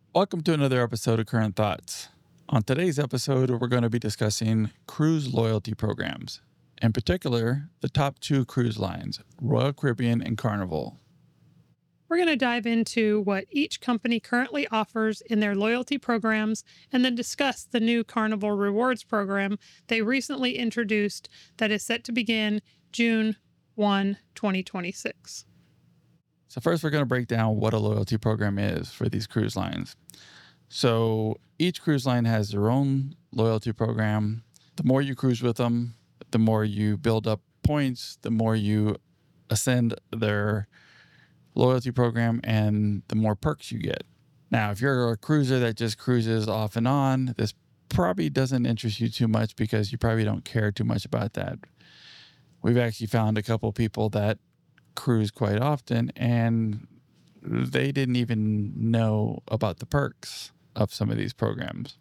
Welcome to another episode of Current Thoughts. On today's episode, we're going to be discussing cruise loyalty programs. In particular, the top two cruise lines, Royal Caribbean and Carnival. We're going to dive into what each company currently offers in their loyalty programs and then discuss the new Carnival Rewards program they recently introduced that is set to begin June 1, 2026. So first, we're going to break down what a loyalty program is for these cruise lines. So each cruise line has their own loyalty program. The more you cruise with them, the more you build up points, the more you ascend their loyalty program, and the more perks you get. Now, if you're a cruiser that just cruises off and on, this probably doesn't interest you too much because you probably don't care too much about that. We've actually found a couple people that cruise quite often and they didn't even know about the perks of some of these programs.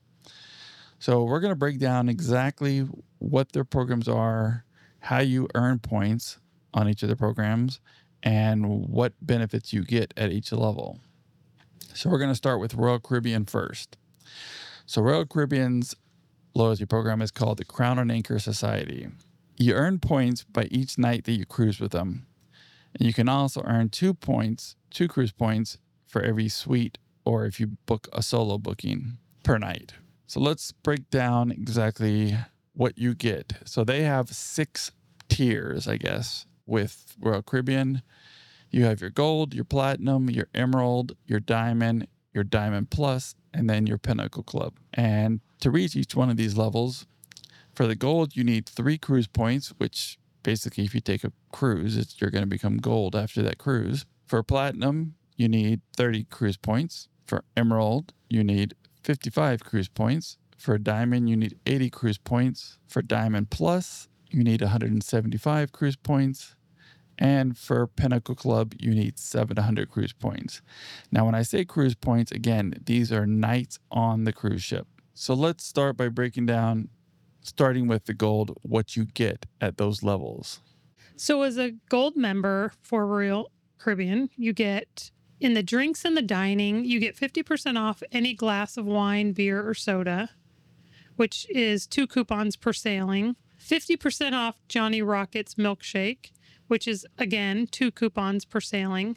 So we're going to break down exactly what their programs are, how you earn points on each of the programs, and what benefits you get at each level. So we're going to start with Royal Caribbean first. So Royal Caribbean's loyalty program is called the Crown and Anchor Society. You earn points by each night that you cruise with them. And you can also earn 2 cruise points for every suite or if you book a solo booking per night. So let's break down exactly what you get. So they have 6 tiers, I guess, with Royal Caribbean. You have your gold, your platinum, your emerald, your diamond plus, and then your pinnacle club. And to reach each one of these levels, for the gold, you need 3 cruise points, which basically, if you take a cruise, you're going to become gold after that cruise. For platinum, you need 30 cruise points. For emerald, you need 55 cruise points. For diamond, you need 80 cruise points. For diamond plus, you need 175 cruise points. And for pinnacle club, you need 700 cruise points. Now, when I say cruise points, again, these are nights on the cruise ship. So let's start by breaking down, starting with the gold, what you get at those levels. So as a gold member for Royal Caribbean, you get in the drinks and the dining, you get 50% off any glass of wine, beer, or soda, which is 2 coupons per sailing. 50% off Johnny Rockets milkshake, which is, again, 2 coupons per sailing.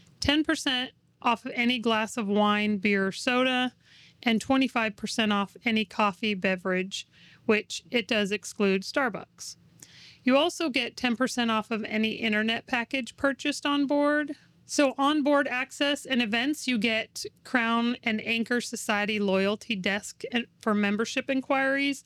10% off of any glass of wine, beer, or soda, and 25% off any coffee beverage, which it does exclude Starbucks. You also get 10% off of any internet package purchased on board. So onboard access and events, you get Crown and Anchor Society loyalty desk for membership inquiries.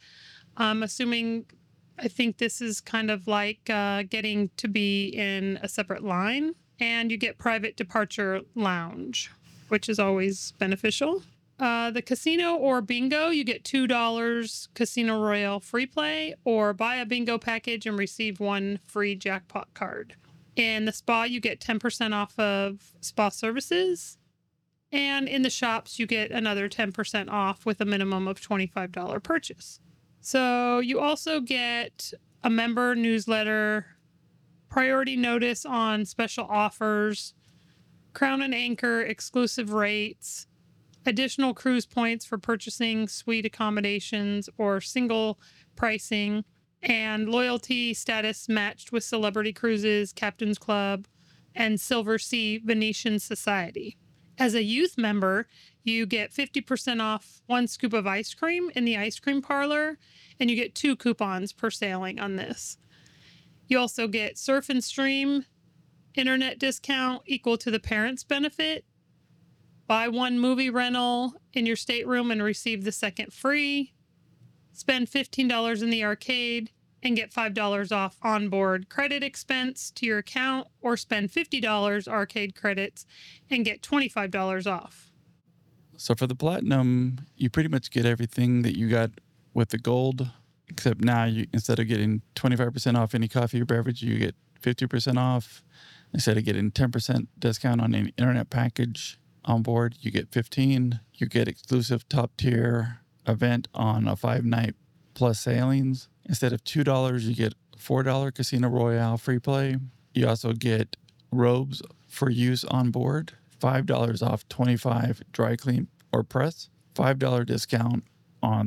I think this is kind of like getting to be in a separate line. And you get private departure lounge, which is always beneficial. The casino or bingo, you get $2 Casino Royale free play, or buy a bingo package and receive 1 free jackpot card. In the spa, you get 10% off of spa services. And in the shops, you get another 10% off with a minimum of $25 purchase. So you also get a member newsletter, priority notice on special offers, Crown and Anchor exclusive rates, additional cruise points for purchasing suite accommodations or single pricing, and loyalty status matched with Celebrity Cruises, Captain's Club, and Silver Sea Venetian Society. As a youth member, you get 50% off 1 scoop of ice cream in the ice cream parlor, and you get 2 coupons per sailing on this. You also get Surf and Stream internet discount equal to the parents' benefit. Buy 1 movie rental in your stateroom and receive the second free. Spend $15 in the arcade and get $5 off onboard credit expense to your account, or spend $50 arcade credits and get $25 off. So for the platinum, you pretty much get everything that you got with the gold, except now instead of getting 25% off any coffee or beverage, you get 50% off. Instead of getting 10% discount on any internet package on board, you get 15. You get exclusive top tier event on a 5-night plus sailings. Instead of $2, you get $4 Casino Royale free play. You also get robes for use on board, $5 off 25 dry clean or press, $5 discount on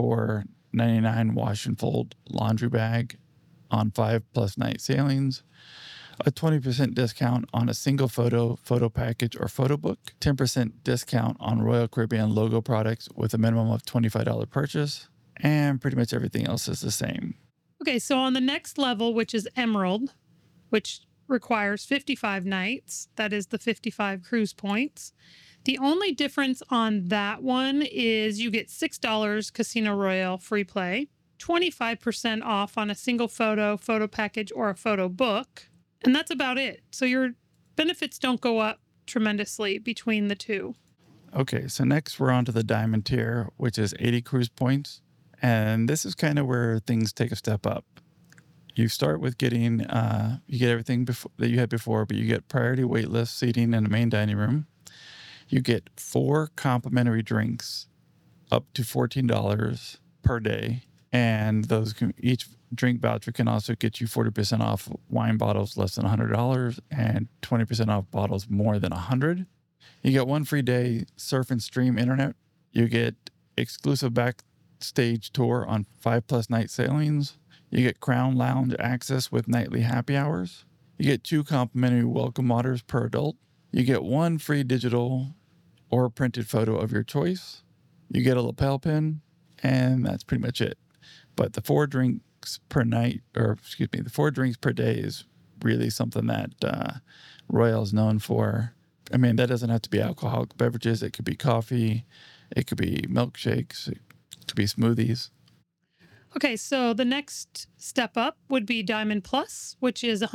$34.99 wash and fold laundry bag on 5+ night sailings, a 20% discount on a single photo package, or photo book, 10% discount on Royal Caribbean logo products with a minimum of $25 purchase, and pretty much everything else is the same. Okay, so on the next level, which is Emerald, which requires 55 nights, that is the 55 cruise points. The only difference on that one is you get $6 Casino Royale free play, 25% off on a single photo package, or a photo book. And that's about it. So your benefits don't go up tremendously between the two. Okay, so next we're on to the Diamond tier, which is 80 cruise points. And this is kind of where things take a step up. You start with getting, you get everything that you had before, but you get priority waitlist seating in the main dining room. You get 4 complimentary drinks up to $14 per day. And each drink voucher can also get you 40% off wine bottles less than $100 and 20% off bottles more than $100. You get 1 free day surf and stream internet. You get exclusive backstage tour on 5+ night sailings. You get Crown Lounge access with nightly happy hours. You get 2 complimentary welcome waters per adult. You get 1 free digital or printed photo of your choice. You get a lapel pin, and that's pretty much it. But the 4 drinks per night, the 4 drinks per day is really something that Royal is known for. I mean, that doesn't have to be alcoholic beverages. It could be coffee. It could be milkshakes. It could be smoothies. Okay, so the next step up would be Diamond Plus, which is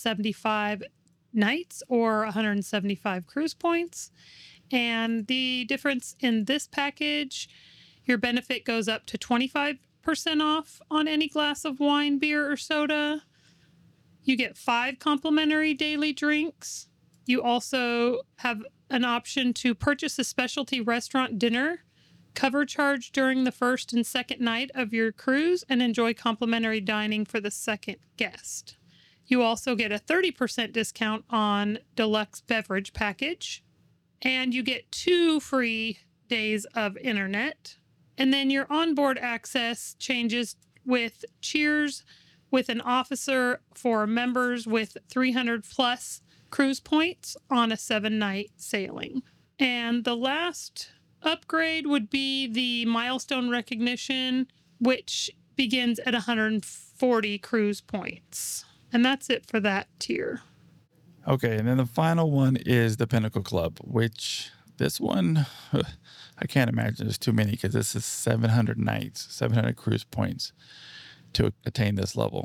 175 nights or 175 cruise points. And the difference in this package, your benefit goes up to 25% off on any glass of wine, beer, or soda. You get 5 complimentary daily drinks. You also have an option to purchase a specialty restaurant dinner, cover charge during the first and second night of your cruise, and enjoy complimentary dining for the second guest. You also get a 30% discount on deluxe beverage package, and you get 2 free days of internet. And then your onboard access changes with Cheers with an officer for members with 300+ cruise points on a 7-night sailing. And the last upgrade would be the milestone recognition, which begins at 140 cruise points. And that's it for that tier. Okay, and then the final one is the Pinnacle Club, which this one, I can't imagine there's too many because this is 700 nights, 700 cruise points to attain this level.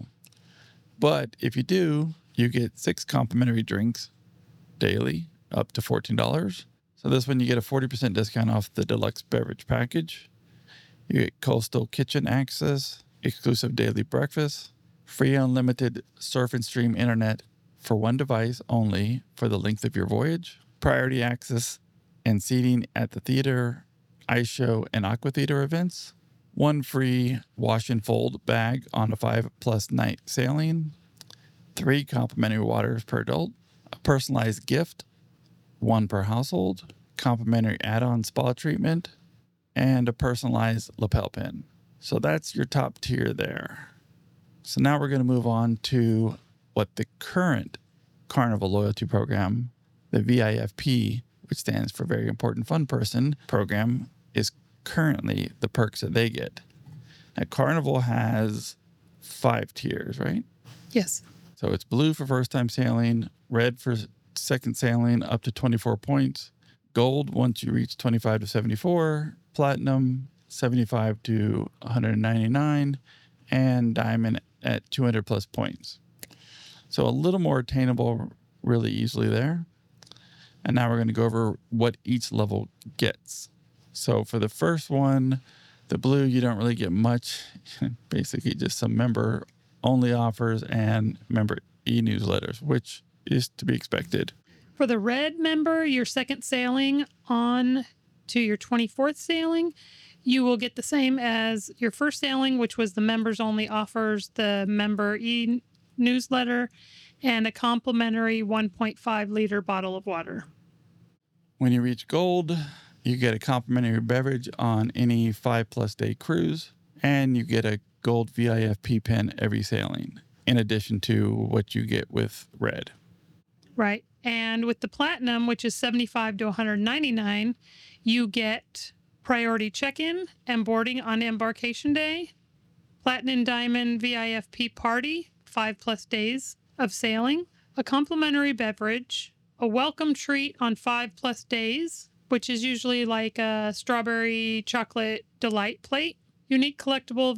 But if you do, you get 6 complimentary drinks daily, up to $14. So this one, you get a 40% discount off the deluxe beverage package. You get Coastal Kitchen access, exclusive daily breakfast, free unlimited surf and stream internet for 1 device only for the length of your voyage, priority access and seating at the theater, ice show, and aqua theater events, 1 free wash and fold bag on a 5+ night sailing, 3 complimentary waters per adult, a personalized gift, 1 per household, complimentary add-on spa treatment, and a personalized lapel pin. So that's your top tier there. So now we're going to move on to what the current Carnival loyalty program, the VIFP, which stands for Very Important Fun Person program, is currently the perks that they get. Now, Carnival has 5 tiers, right? Yes. So it's blue for first time sailing, red for second sailing up to 24 points, gold once you reach 25 to 74, platinum 75 to 199, and diamond at 200+ points. So a little more attainable really easily there. And now we're going to go over what each level gets. So for the first one, the blue, you don't really get much, basically just some member only offers and member e-newsletters, which is to be expected. For the red member, your second sailing on to your 24th sailing, you will get the same as your first sailing, which was the members only offers, the member e-newsletter, and a complimentary 1.5 liter bottle of water. When you reach gold, You get a complimentary beverage on any 5+ day cruise, and you get a gold VIFP pin every sailing, in addition to what you get with red. Right. And with the platinum, which is $75 to $199, you get priority check-in and boarding on embarkation day, platinum diamond VIFP party, 5+ days of sailing, a complimentary beverage, a welcome treat on 5+ days, which is usually like a strawberry chocolate delight plate, unique collectible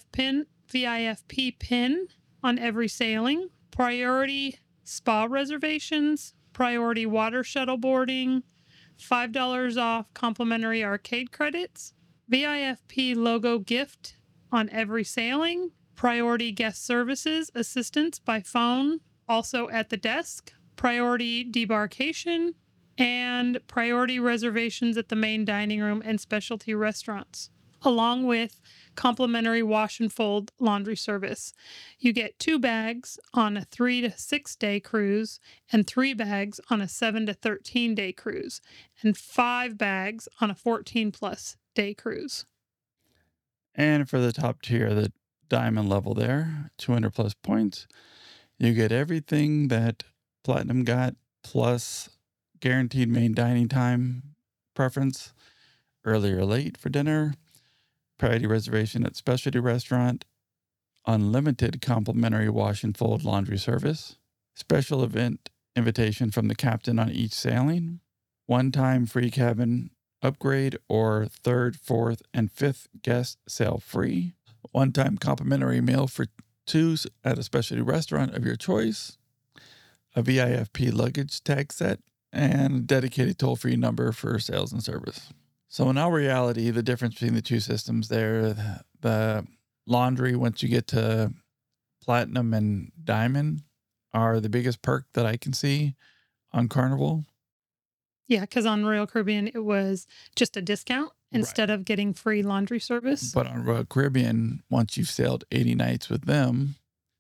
VIFP pin on every sailing, priority spa reservations, priority water shuttle boarding, $5 off complimentary arcade credits, VIFP logo gift on every sailing, priority guest services assistance by phone, also at the desk, priority debarkation, and priority reservations at the main dining room and specialty restaurants, along with complimentary wash and fold laundry service. You get 2 bags on a 3 to 6 day cruise and 3 bags on a 7 to 13 day cruise and 5 bags on a 14+ day cruise. And for the top tier, the diamond level there, 200+ points, you get everything that platinum got, plus guaranteed main dining time preference, early or late for dinner, priority reservation at specialty restaurant, unlimited complimentary wash and fold laundry service, special event invitation from the captain on each sailing, one-time free cabin upgrade or 3rd, 4th, and 5th guest sail free, one-time complimentary meal for 2s at a specialty restaurant of your choice, a VIFP luggage tag set, and dedicated toll-free number for sales and service. So in our reality, the difference between the two systems there, the laundry, once you get to platinum and diamond, are the biggest perk that I can see on Carnival. Yeah, because on Royal Caribbean, it was just a discount instead of getting free laundry service. But on Royal Caribbean, once you've sailed 80 nights with them,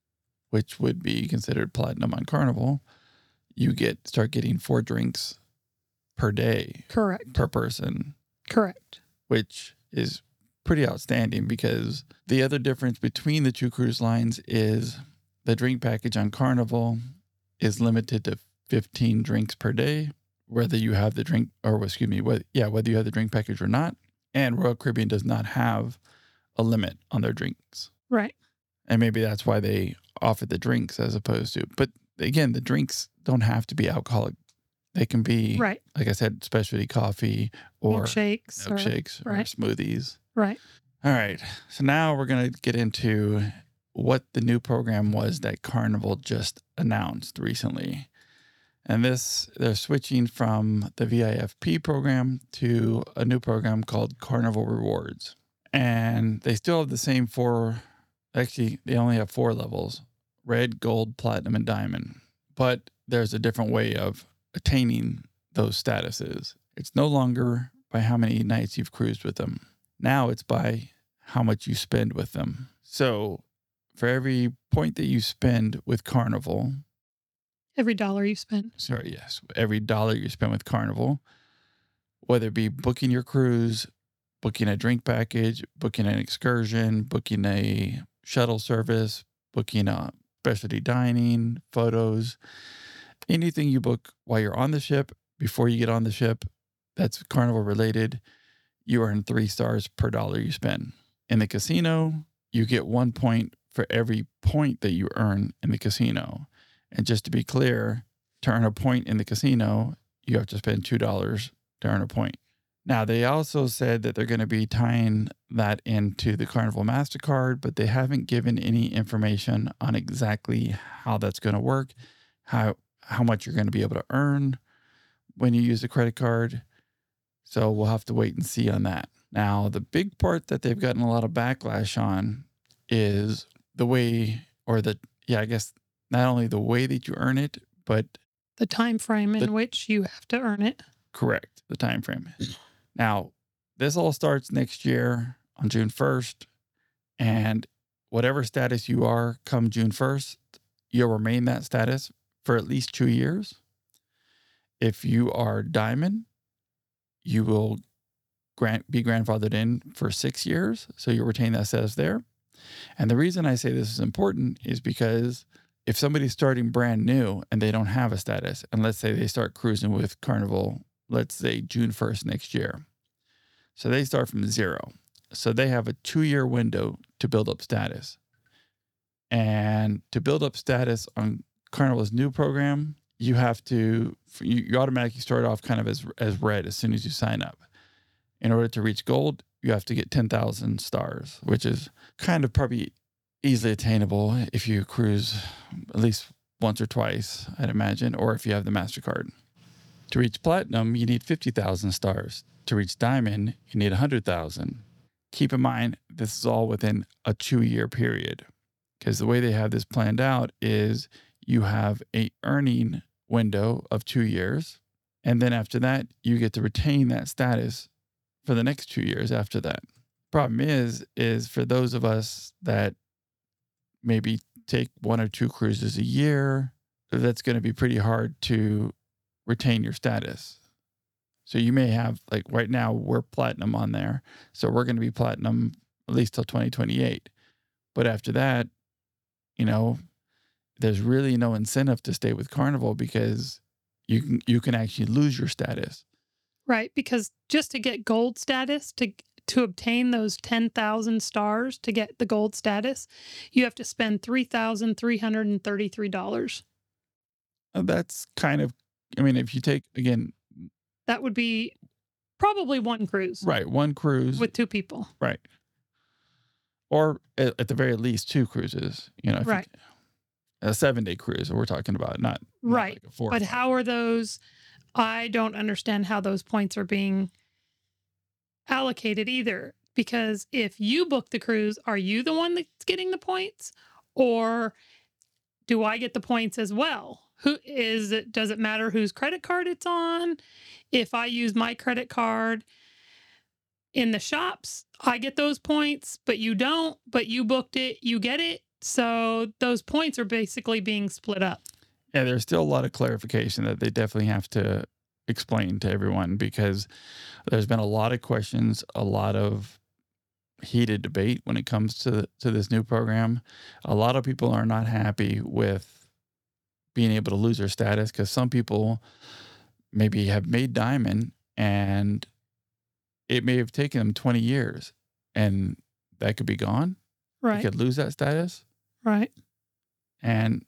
which would be considered platinum on Carnival, you start getting 4 drinks per day. Correct. Per person. Correct. Which is pretty outstanding, because the other difference between the two cruise lines is the drink package on Carnival is limited to 15 drinks per day, whether you have the drink, or whether you have the drink package or not. And Royal Caribbean does not have a limit on their drinks. Right. And maybe that's why they offer the drinks as opposed to, but again, the drinks don't have to be alcoholic. They can be, right, like I said, specialty coffee or milkshakes or smoothies. Right. All right. So now we're going to get into what the new program was that Carnival just announced recently. And they're switching from the VIFP program to a new program called Carnival Rewards. And they still have the same 4, actually, they only have 4 levels: red, gold, platinum, and diamond. But there's a different way of attaining those statuses. It's no longer by how many nights you've cruised with them. Now it's by how much you spend with them. So for every point that you spend with Carnival, every dollar you spend. Every dollar you spend with Carnival, whether it be booking your cruise, booking a drink package, booking an excursion, booking a shuttle service, booking a specialty dining, photos, anything you book while you're on the ship, before you get on the ship, that's Carnival related, you earn 3 stars per dollar you spend. In the casino, you get 1 point for every point that you earn in the casino. And just to be clear, to earn a point in the casino, you have to spend $2 to earn a point. Now, they also said that they're going to be tying that into the Carnival MasterCard, but they haven't given any information on exactly how that's going to work, how much you're going to be able to earn when you use the credit card. So we'll have to wait and see on that. Now, the big part that they've gotten a lot of backlash on is the way, I guess not only the way that you earn it, but the time frame in which you have to earn it. Correct. The time frame. Now, this all starts next year on June 1st, and whatever status you are come June 1st, you'll remain that status for at least 2 years. If you are diamond, you will be grandfathered in for 6 years. So you'll retain that status there. And the reason I say this is important is because if somebody's starting brand new and they don't have a status, and let's say they start cruising with Carnival, let's say June 1st next year. So they start from 0. So they have a 2-year window to build up status. And to build up status on Carnival's new program, you have to, you automatically start off kind of as red as soon as you sign up. In order to reach gold, you have to get 10,000 stars, which is kind of probably easily attainable if you cruise at least once or twice, I'd imagine, or if you have the MasterCard. To reach platinum, you need 50,000 stars. To reach diamond, you need 100,000. Keep in mind, this is all within a 2-year period, because the way they have this planned out is you have a earning window of 2 years. And then after that, you get to retain that status for the next 2 years after that. Problem is for those of us that maybe take 1 or 2 cruises a year, that's going to be pretty hard to retain your status. So you may have, like right now, we're platinum on there. So we're going to be platinum at least till 2028. But after that, there's really no incentive to stay with Carnival because you can actually lose your status. Right, because just to get gold status, to obtain those 10,000 stars to get the gold status, you have to spend $3,333. That's kind of, if you take, again, that would be probably one cruise. Right, one cruise. With 2 people. Right. Or at the very least 2 cruises, right. A 7-day cruise we're talking about, not right. Like a 4. But how are those? I don't understand how those points are being allocated either. Because if you book the cruise, are you the one that's getting the points? Or do I get the points as well? Does it matter whose credit card it's on? If I use my credit card in the shops, I get those points, but you don't. But you booked it, you get it. So those points are basically being split up. Yeah, there's still a lot of clarification that they definitely have to explain to everyone, because there's been a lot of questions, a lot of heated debate when it comes to this new program. A lot of people are not happy with being able to lose their status, because some people maybe have made diamond and it may have taken them 20 years and that could be gone. Right. You could lose that status. Right. And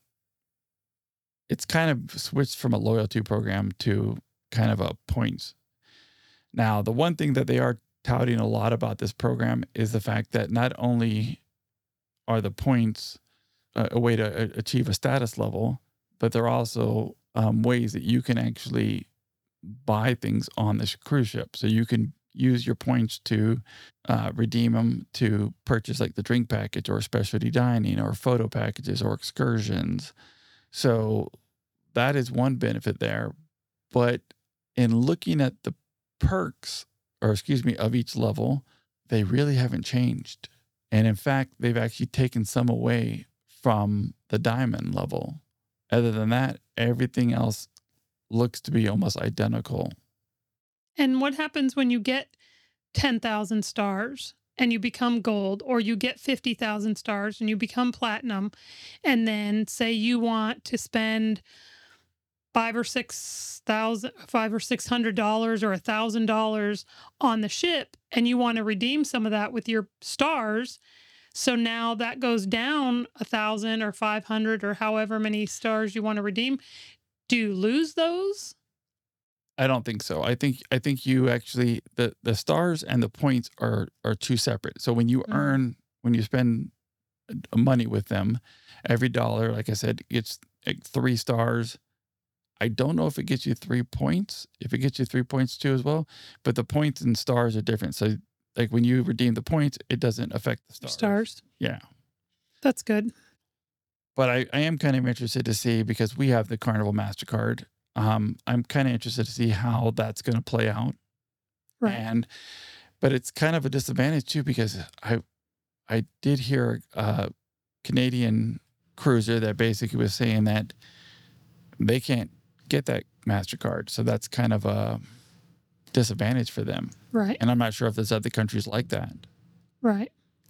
it's kind of switched from a loyalty program to kind of a points. Now, the one thing that they are touting a lot about this program is the fact that not only are the points a way to achieve a status level, but they're also ways that you can actually buy things on this cruise ship. So you can use your points to redeem them to purchase like the drink package or specialty dining or photo packages or excursions. So that is one benefit there. But in looking at the perks, of each level, they really haven't changed. And in fact, they've actually taken some away from the diamond level. Other than that, everything else looks to be almost identical. And what happens when you get 10,000 stars and you become gold, or you get 50,000 stars and you become platinum, and then say you want to spend $500 or $600 or $1,000 on the ship, and you want to redeem some of that with your stars? So now that goes down 1,000 or 500 or however many stars you want to redeem. Do you lose those? I don't think so. I think you actually, the stars and the points are 2 separate. So when you when you spend money with them, every dollar, like I said, gets like 3 stars. I don't know if it gets you 3 points, if it gets you 3 points too as well, but the points and stars are different. So like when you redeem the points, it doesn't affect the stars. Yeah. That's good. But I am kind of interested to see, because we have the Carnival MasterCard. I'm kind of interested to see how that's going to play out. Right. But it's kind of a disadvantage too, because I did hear a Canadian cruiser that basically was saying that they can't get that MasterCard. So that's kind of a disadvantage for them. Right. And I'm not sure if there's other countries like that. Right.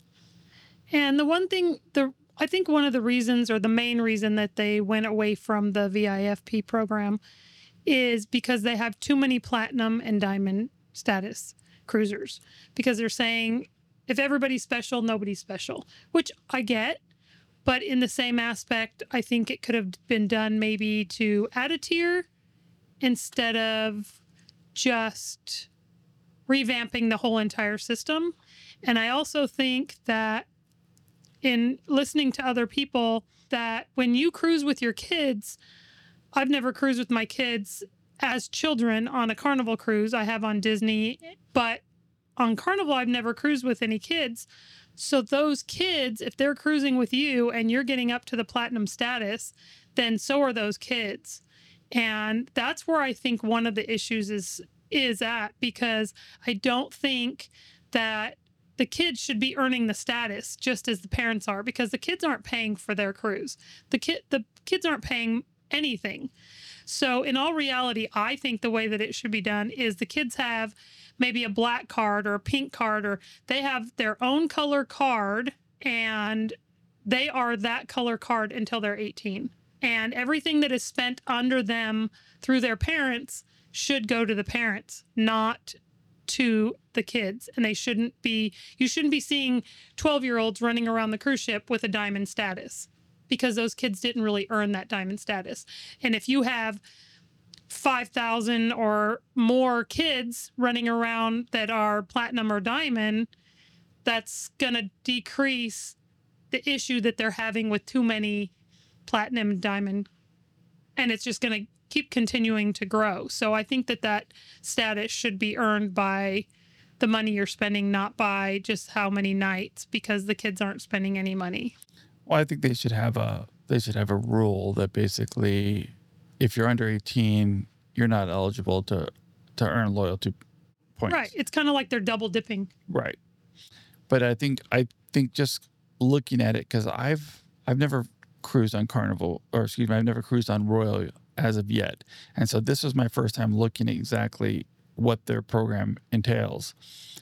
And the one thing, I think one of the reasons, or the main reason that they went away from the VIFP program, is because they have too many platinum and diamond status cruisers. Because they're saying if everybody's special, nobody's special, which I get. But in the same aspect, I think it could have been done maybe to add a tier instead of just revamping the whole entire system. And I also think that in listening to other people, that when you cruise with your kids, I've never cruised with my kids as children on a Carnival cruise. I have on Disney, but on Carnival, I've never cruised with any kids. So those kids, if they're cruising with you and you're getting up to the platinum status, then so are those kids. And that's where I think one of the issues is at, because I don't think that the kids should be earning the status just as the parents are, because the kids aren't paying for their cruise. The kids aren't paying anything. So in all reality, I think the way that it should be done is the kids have maybe a black card or a pink card, or they have their own color card and they are that color card until they're 18. And everything that is spent under them through their parents should go to the parents, not to the kids. And you shouldn't be seeing 12-year-olds running around the cruise ship with a diamond status, because those kids didn't really earn that diamond status. And if you have 5,000 or more kids running around that are platinum or diamond, that's going to decrease the issue that they're having with too many platinum and diamond. And it's just going to keep continuing to grow. So I think that status should be earned by the money you're spending, not by just how many nights, because the kids aren't spending any money. Well, I think they should have a rule that basically, if you're under 18, you're not eligible to earn loyalty points. Right. It's kind of like they're double dipping. Right. But I think just looking at it, because I've never cruised on Carnival, or excuse me, I've never cruised on Royal as of yet. And so this was my first time looking at exactly what their program entails.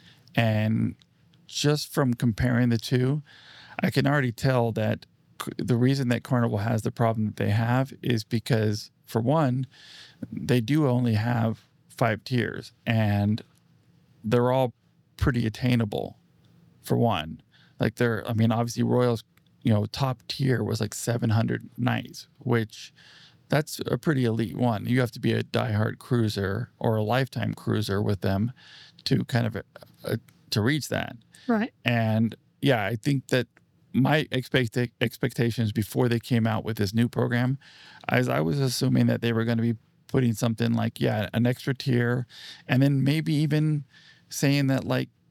And just from comparing the two, I can already tell that the reason that Carnival has the problem that they have is because, for one, they do only have 5 tiers, and they're all pretty attainable, for one. Like obviously Royal's, top tier was like 700 nights, which that's a pretty elite one. You have to be a diehard cruiser or a lifetime cruiser with them to kind of to reach that. Right. And yeah, I think that my expectations before they came out with this new program, as I was assuming that they were going to be putting something like, an extra tier, and then maybe even saying that,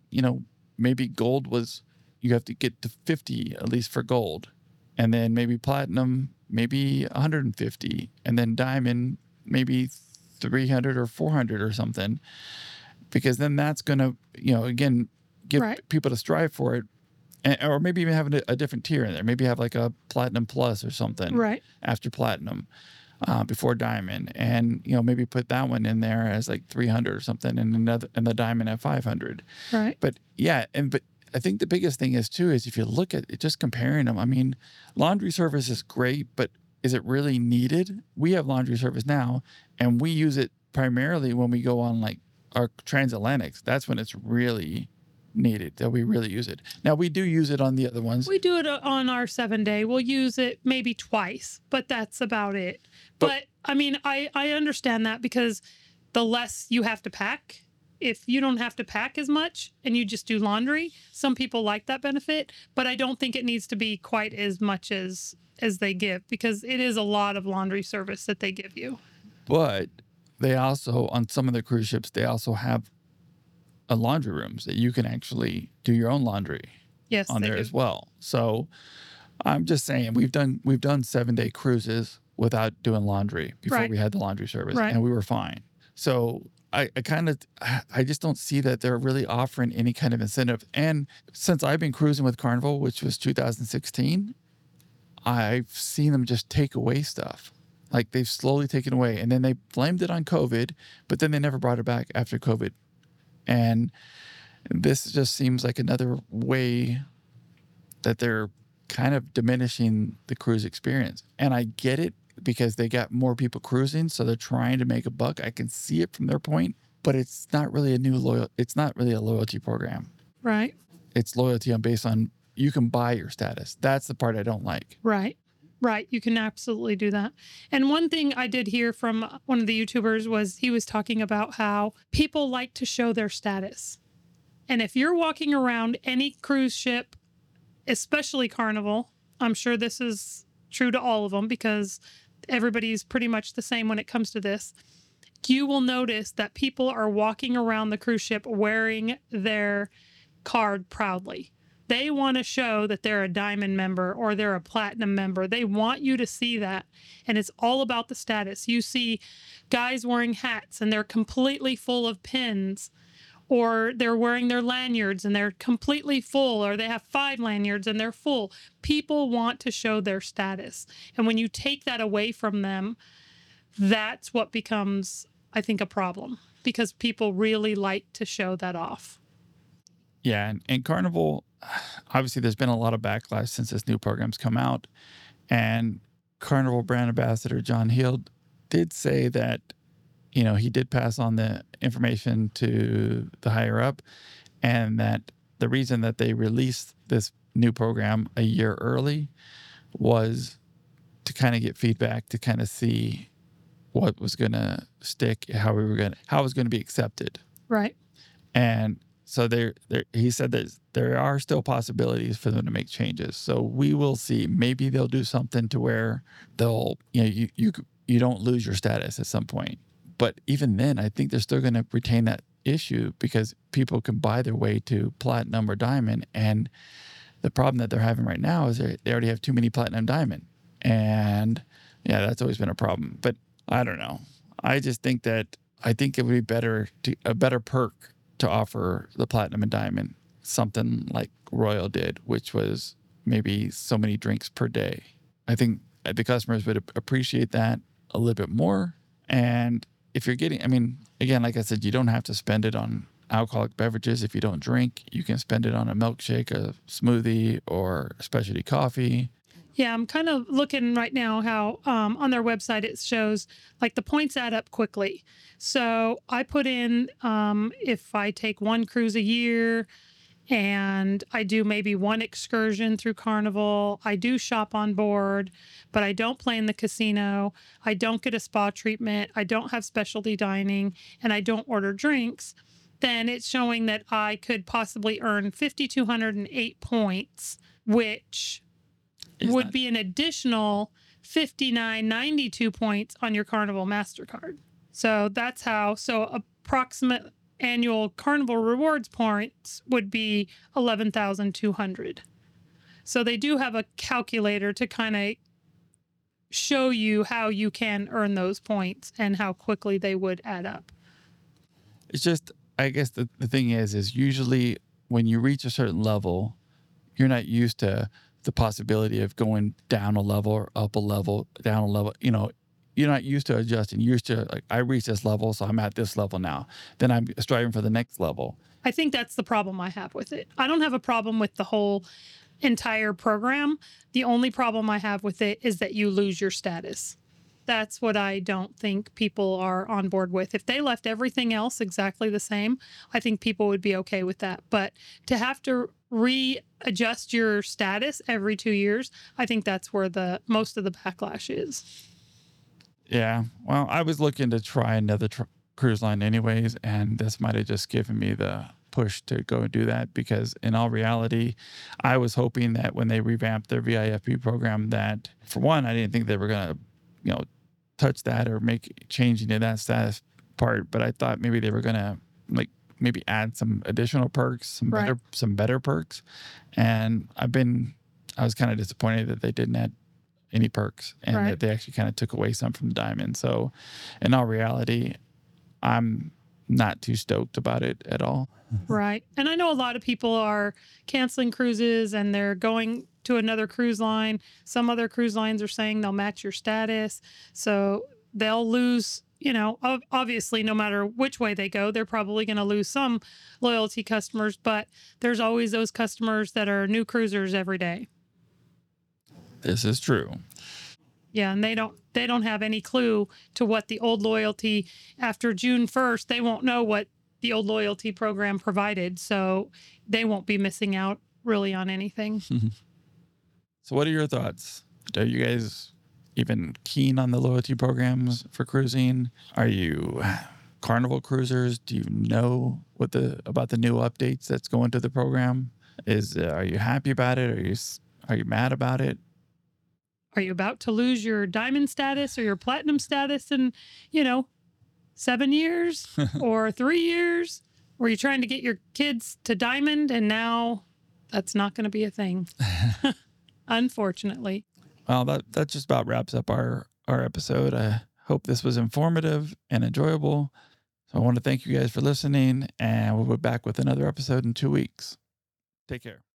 maybe gold was, you have to get to 50 at least for gold, and then maybe platinum, maybe 150, and then diamond, maybe 300 or 400 or something, because then that's going to, again, give people to strive for it. Or maybe even having a different tier in there. Maybe have like a platinum plus or something after platinum, before diamond, and maybe put that one in there as like 300 or something, and the diamond at 500. Right. But but I think the biggest thing is if you look at it, just comparing them. I mean, laundry service is great, but is it really needed? We have laundry service now, and we use it primarily when we go on like our transatlantics. That's when it's really needed, that we really use it. Now we do use it on the other ones. We do it on our 7-day. We'll use it maybe twice, but that's about it. But I mean, I understand that, because the less you have to pack, if you don't have to pack as much and you just do laundry, some people like that benefit, but I don't think it needs to be quite as much as they give, because it is a lot of laundry service that they give you. But they also, on some of the cruise ships, they also have laundry rooms that you can actually do your own laundry on there as well. So I'm just saying, we've done 7-day cruises without doing laundry before we had the laundry service, and we were fine. So I just don't see that they're really offering any kind of incentive. And since I've been cruising with Carnival, which was 2016, I've seen them just take away stuff. Like they've slowly taken away, and then they blamed it on COVID, but then they never brought it back after COVID. And this just seems like another way that they're kind of diminishing the cruise experience. And I get it because they got more people cruising, so they're trying to make a buck. I can see it from their point, but it's not really it's not really a loyalty program. Right. It's loyalty based on you can buy your status. That's the part I don't like. Right. Right. You can absolutely do that. And one thing I did hear from one of the YouTubers was he was talking about how people like to show their status. And if you're walking around any cruise ship, especially Carnival, I'm sure this is true to all of them because everybody's pretty much the same when it comes to this. You will notice that people are walking around the cruise ship wearing their card proudly. They want to show that they're a diamond member or they're a platinum member. They want you to see that. And it's all about the status. You see guys wearing hats and they're completely full of pins, or they're wearing their lanyards and they're completely full, or they have 5 lanyards and they're full. People want to show their status. And when you take that away from them, that's what becomes, I think, a problem because people really like to show that off. Yeah. And Carnival, obviously, there's been a lot of backlash since this new program's come out. And Carnival brand ambassador John Heald did say that, you know, he did pass on the information to the higher up, and that the reason that they released this new program a year early was to kind of get feedback, to kind of see what was going to stick, how it was going to be accepted. Right. And so he said that there are still possibilities for them to make changes. So we will see. Maybe they'll do something to where they'll, you know, you don't lose your status at some point. But even then, I think they're still going to retain that issue because people can buy their way to platinum or diamond. And the problem that they're having right now is they already have too many platinum diamond. And yeah, that's always been a problem. But I don't know. I just think it would be a better perk to offer the platinum and diamond, something like Royal did, which was maybe so many drinks per day. I think the customers would appreciate that a little bit more. And if you're getting, I mean, again, like I said, you don't have to spend it on alcoholic beverages. If you don't drink, you can spend it on a milkshake, a smoothie, or a specialty coffee. Yeah, I'm kind of looking right now how on their website it shows like the points add up quickly. So I put in if I take 1 cruise a year and I do maybe 1 excursion through Carnival, I do shop on board, but I don't play in the casino, I don't get a spa treatment, I don't have specialty dining, and I don't order drinks, then it's showing that I could possibly earn 5,208 points, which would be an additional 5,992 points on your Carnival MasterCard. So that's how, approximate annual Carnival rewards points would be 11,200. So they do have a calculator to kind of show you how you can earn those points and how quickly they would add up. It's just, I guess the thing is usually when you reach a certain level, you're not used to the possibility of going down a level or up a level, down a level. You know, you're not used to adjusting. You're used to, like, I reached this level, so I'm at this level now. Then I'm striving for the next level. I think that's the problem I have with it. I don't have a problem with the whole entire program. The only problem I have with it is that you lose your status. That's what I don't think people are on board with. If they left everything else exactly the same, I think people would be okay with that. But to have to readjust your status every 2 years, I think that's where the most of the backlash is. Yeah. Well, I was looking to try another cruise line anyways, and this might have just given me the push to go and do that, because in all reality, I was hoping that when they revamped their VIFP program, that for one, I didn't think they were going to, you know, touch that or make changing to that status part, but I thought maybe they were going to maybe add some additional perks, some better perks. And I was kind of disappointed that they didn't add any perks, and that they actually kind of took away some from the diamond. So in all reality, I'm not too stoked about it at all. Right. And I know a lot of people are canceling cruises and they're going to another cruise line. Some other cruise lines are saying they'll match your status. So they'll lose, obviously, no matter which way they go, they're probably going to lose some loyalty customers, but there's always those customers that are new cruisers every day. This is true. Yeah, and they don't have any clue to what the old loyalty after June 1st, they won't know what the old loyalty program provided, so they won't be missing out really on anything. So what are your thoughts? Are you guys even keen on the loyalty programs for cruising? Are you Carnival cruisers? Do you know about the new updates that's going to the program? Are you happy about it? Are you mad about it? Are you about to lose your diamond status or your platinum status in, 7 years or 3 years? Were you trying to get your kids to diamond and now that's not going to be a thing? Unfortunately. Well, that just about wraps up our episode. I hope this was informative and enjoyable. So I want to thank you guys for listening, and we'll be back with another episode in 2 weeks. Take care.